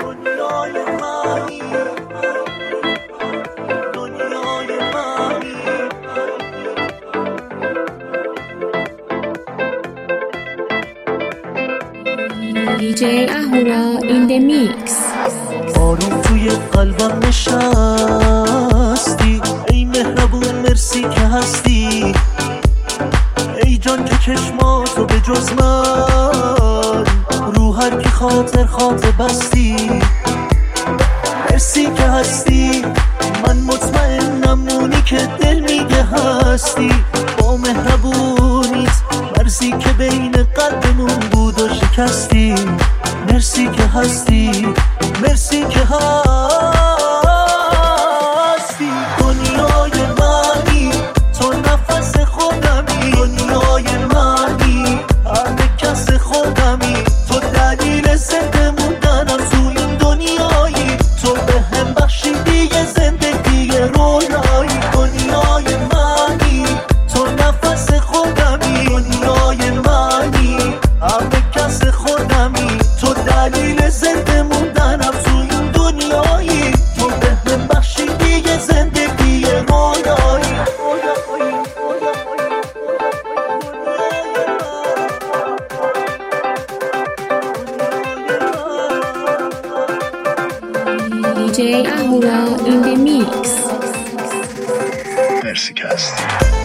DJ اهورا in the mix. آروم توی قلبم نشستی، ای مهربون مرسی که هستی، ای جان که چشماتو به جز من رو هر کی خاطر بستی. مرسی که هستی، من مطمئنم اونی که دل میگه هستی، با مهربونیت مرزی که بین قلبمون بود و شکستی. مرسی که هستی، مرسی که هستی. دنیای منی، تو نفس خودمی، دنیای منی، همه کس خودمی، تو دلیل زنده موندنم تو این دنیایی، تو به هم بخشیدی یه زندگی رویایی. دنیای منی، تو نفس خودمی، دنیای منی، همه کس خودمی، تو دلیل زنده موندنم تو این دنیایی، تو به من بخشیدی یه زندگی رویایی. DJ اهورا in the mix. مرسی که هستی.